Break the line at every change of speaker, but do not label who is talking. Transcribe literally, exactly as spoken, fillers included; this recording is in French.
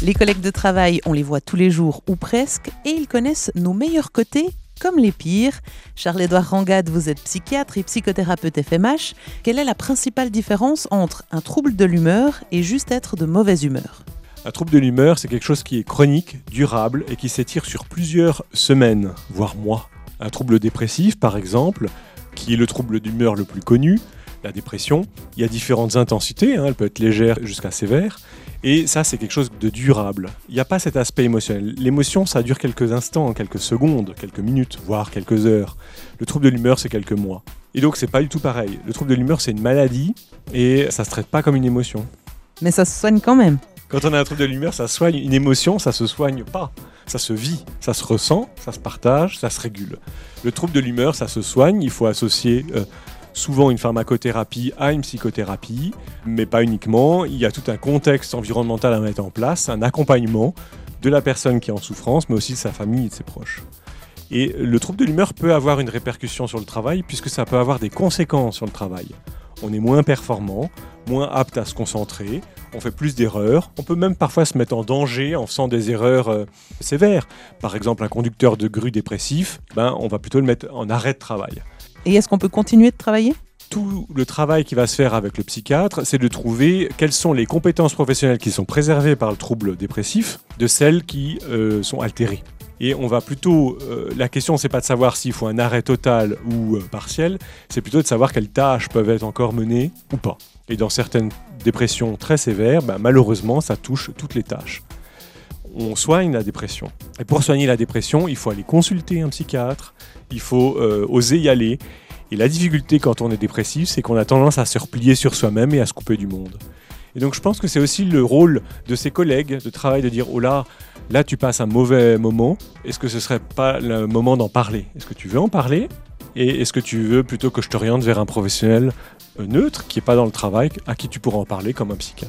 Les collègues de travail, on les voit tous les jours ou presque, et ils connaissent nos meilleurs côtés comme les pires. Charles-Édouard Rangade, vous êtes psychiatre et psychothérapeute F M H. Quelle est la principale différence entre un trouble de l'humeur et juste être de mauvaise humeur ?
Un trouble de l'humeur, c'est quelque chose qui est chronique, durable et qui s'étire sur plusieurs semaines, voire mois. Un trouble dépressif, par exemple, qui est le trouble d'humeur le plus connu, la dépression, il y a différentes intensités, hein, elle peut être légère jusqu'à sévère, et ça c'est quelque chose de durable. Il n'y a pas cet aspect émotionnel. L'émotion, ça dure quelques instants, quelques secondes, quelques minutes, voire quelques heures. Le trouble de l'humeur, c'est quelques mois. Et donc c'est pas du tout pareil. Le trouble de l'humeur, c'est une maladie, et ça se traite pas comme une émotion.
Mais ça se soigne quand même.
Quand on a un trouble de l'humeur, ça soigne. Une émotion, ça se soigne pas. Ça se vit, ça se ressent, ça se partage, ça se régule. Le trouble de l'humeur, ça se soigne. Il faut associer euh, souvent une pharmacothérapie à une psychothérapie, mais pas uniquement. Il y a tout un contexte environnemental à mettre en place, un accompagnement de la personne qui est en souffrance, mais aussi de sa famille et de ses proches. Et le trouble de l'humeur peut avoir une répercussion sur le travail, puisque ça peut avoir des conséquences sur le travail. On est moins performant, moins apte à se concentrer, on fait plus d'erreurs, on peut même parfois se mettre en danger en faisant des erreurs euh, sévères. Par exemple, un conducteur de grue dépressif, ben, on va plutôt le mettre en arrêt de travail.
Et est-ce qu'on peut continuer de travailler ?
Tout le travail qui va se faire avec le psychiatre, c'est de trouver quelles sont les compétences professionnelles qui sont préservées par le trouble dépressif de celles qui euh, sont altérées. Et on va plutôt, euh, la question c'est pas de savoir s'il faut un arrêt total ou euh, partiel, c'est plutôt de savoir quelles tâches peuvent être encore menées ou pas. Et dans certaines dépressions très sévères, ben, malheureusement ça touche toutes les tâches. On soigne la dépression. Et pour soigner la dépression, il faut aller consulter un psychiatre, il faut euh, oser y aller. Et la difficulté quand on est dépressif, c'est qu'on a tendance à se replier sur soi-même et à se couper du monde. Et donc je pense que c'est aussi le rôle de ses collègues de travail de dire « Oh là, là tu passes un mauvais moment, est-ce que ce ne serait pas le moment d'en parler ? Est-ce que tu veux en parler ? Et est-ce que tu veux plutôt que je t'oriente vers un professionnel neutre qui n'est pas dans le travail, à qui tu pourras en parler comme un psychiatre ?»